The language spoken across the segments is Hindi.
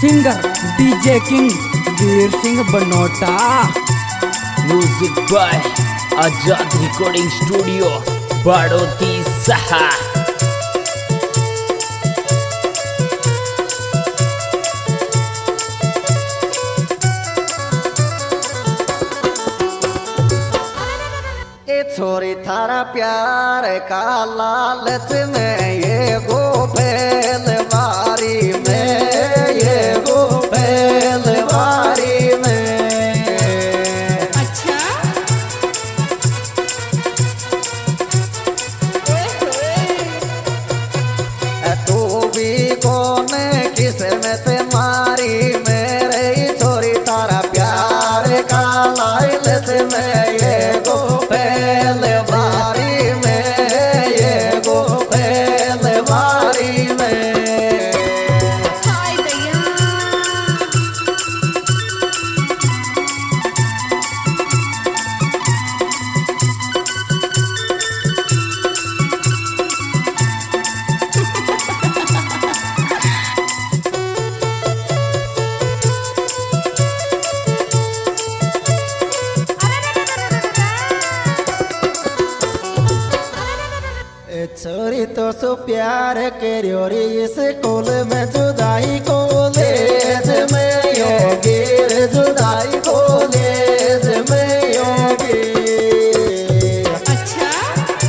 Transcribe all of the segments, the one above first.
Singer DJ king Veer Singh Banota. Music by Azad recording studio Baroti Saha. छोरी थारा प्यार का लालच में ये गोपेल बारी में, ये गोपेल बारी में। अच्छा तू भी कौन किस्मत मारी मेरे छोरी थारा प्यार का लालच में ये गोपेल बारी में, ये गोपेल बारी में। हाय दैया छोरी तो सो प्यार के री स्कूल में जुदाई कॉलेज में योगी रे, जुदाई कॉलेज में योगी। अच्छा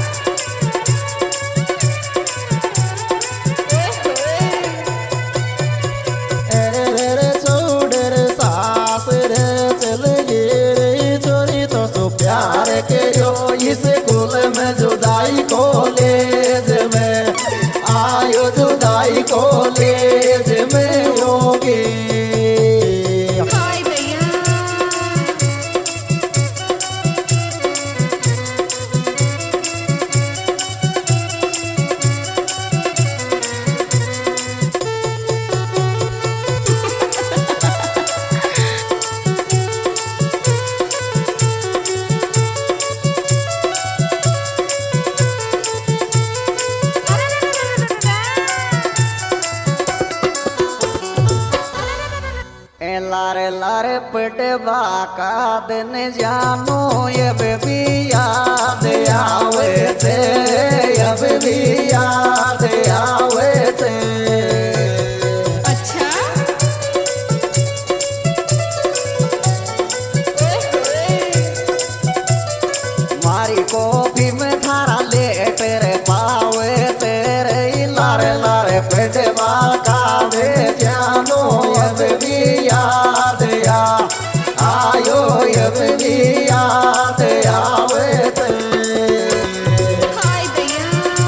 अरे रे छोड़ रे सास रे चल गई रे, छोरी तो सो प्यार के स्कूल में जुदाई कॉलेज में आयो, जुदाई कॉलेज में योगी। हाय दैया लारे लारे पटवा का दिन जानो अब भी याद आवे थे, अब भी याद आवे थे। अच्छा मारी कॉफी में थारा लेट रे पावे तेरे लारे लारे पटवा का दे जानो अब भी याद आयो, अब भी याद आवे थे। हाय दैया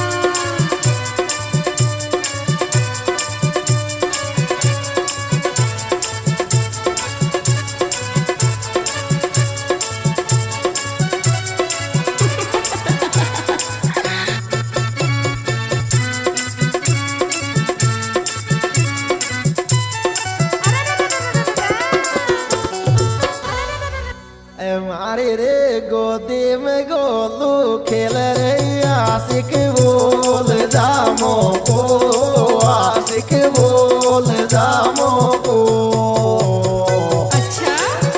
मारी रे गोदी में गोलू खेल रे आशिक बोल जामो को, आशिक बोल जामो को। अच्छा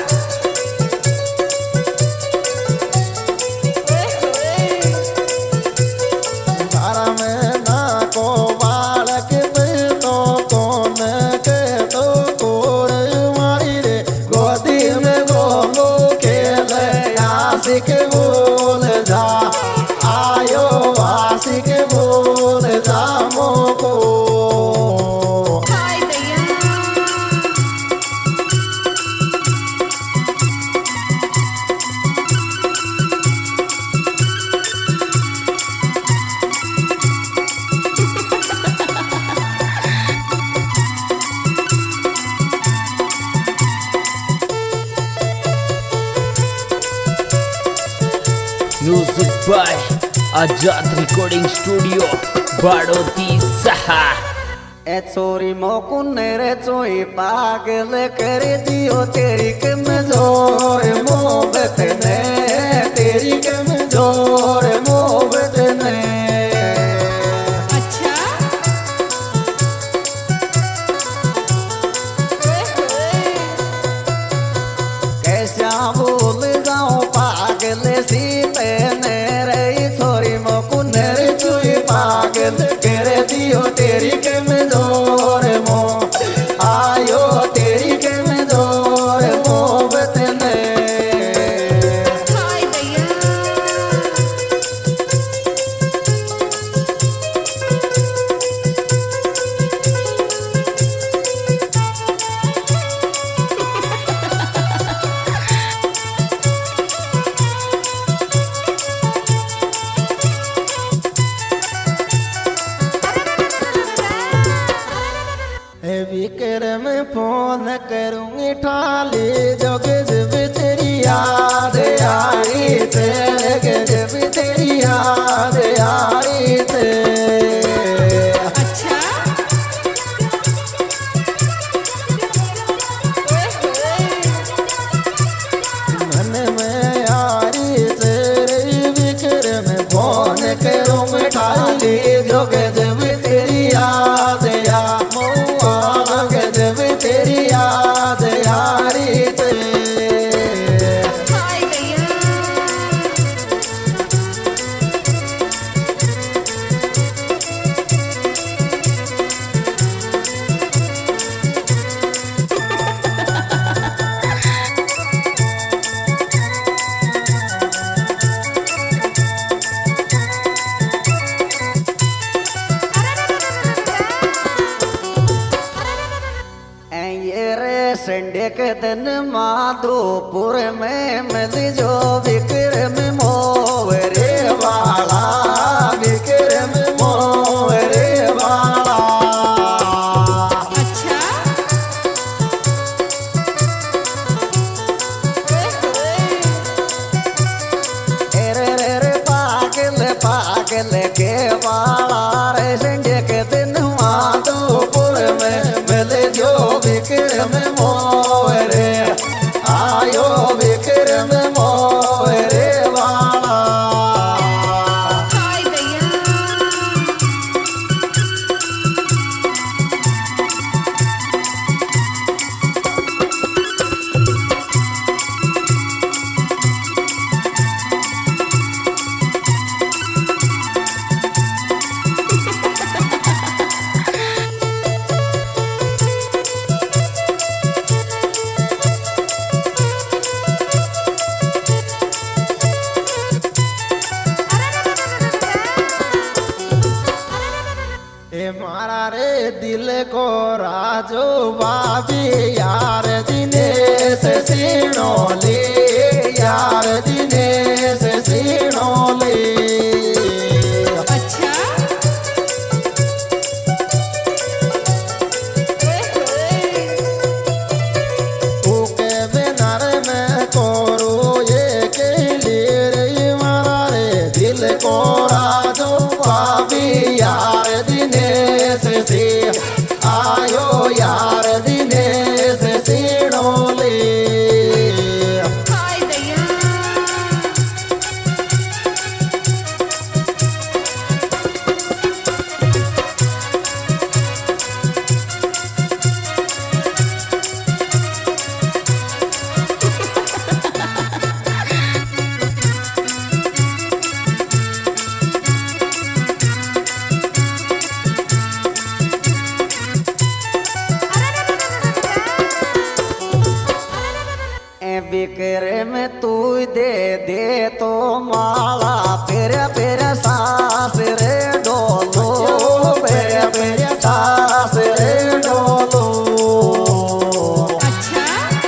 तारा में ना को बालक तो कौन के तो कोर मारी रे गोदी में गोलू खेल आशिक बोल जा आयो, आशिक बोल जामो को। हाय दैया music by Azad recording studio Baroti Saha. ए छोरी मोकुन रे चोई पागल कर दियो तेरी कमजोर मोहब्बत ने, तेरी कमजोर मोहब्बत ने। अच्छा विक्रम फोन करूंगी ठाली जो गजब तेरी याद आई थे गजब तेरी याद आई थे अच्छा मन में यारी तेरे विक्रम फोन करूंगी ठाली जो गजब तेरी याद या मौआ गजब तेरी याद यारी थे हाय दैया ये रे संडे के दिन माधोपुर में मिल जो विक्रम मोरे वाला विक्रम मोरे वाला अच्छा रे पागल पागल के वाला रे संडे के दिन माधोपुर में मिल जो विक्रम मोरे आयो विक्रम मोरे वाला हाय दैया ए मारा रे दिल को राजो बाबी यार दिनेश सिनोले यार दिनेश सिनोले अच्छा ओके बिनार में कोरो ये के लिए रे मारा रे दिल को राजो बाबी यार दिनेश से आयो यार दिनेश सिनोले हाय दैया विक्रम तू दे दे तो माला फिर फिर सास रे डोलो फिर फिर सास रे डोलो अच्छा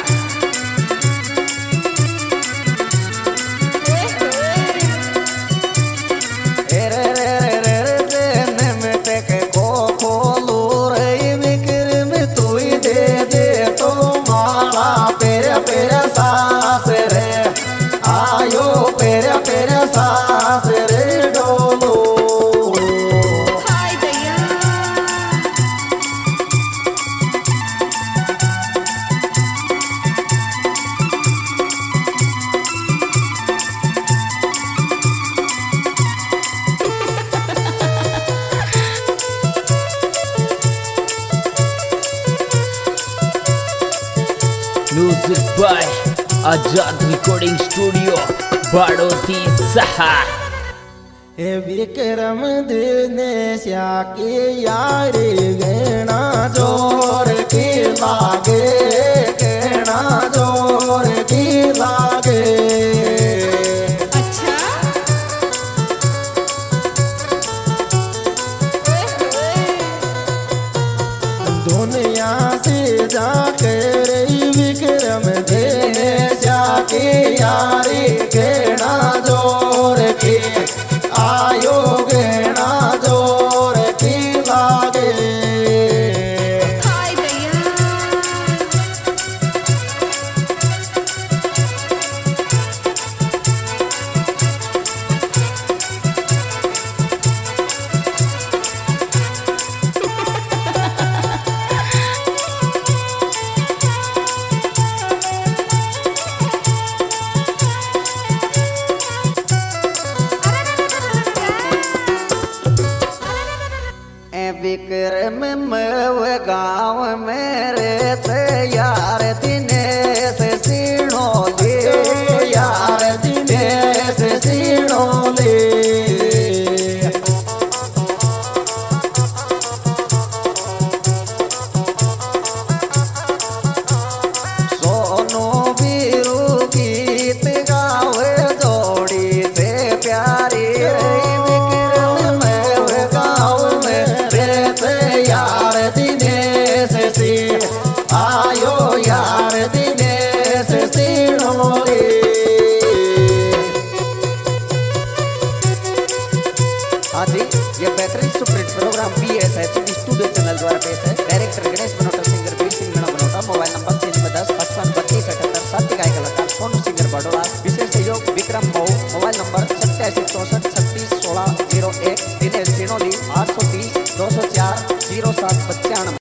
को खोलू रे विक्रम तू दे दे तो माला फिर फिर सास रे आयो फिर फिर सास रे डोलो हाय दैया music by Azad recording studio Baroti Saha हे विक्रम दिनेश की यारी गहना जोर की लागे गहना जोर की लागे अच्छा दुनिया से जाकर विक्रम दिनेश की यारी गहना जोर की आयो गहना जोर की लागे हाय मैं गाँव में रहते यार दिनेश सिणोले यार दिनेश सिणोले सोनू बीरू गीत गावे जोड़ी से प्यारी विक्रम में गाँव में रहते यार दिनेश सी आयो यार दिनेश सिणोले हाँ जी ये बेहतरीन superhit programme BSH studio channel द्वारा पेश है। Director Ganesh Banota, singer Veer Singh Banota, mobile number 9310553278 साथी गायक कलाकार सोनू सिंगर बड़ोला, विशेष सहयोग विक्रम मऊ, मोबाइल नंबर 8764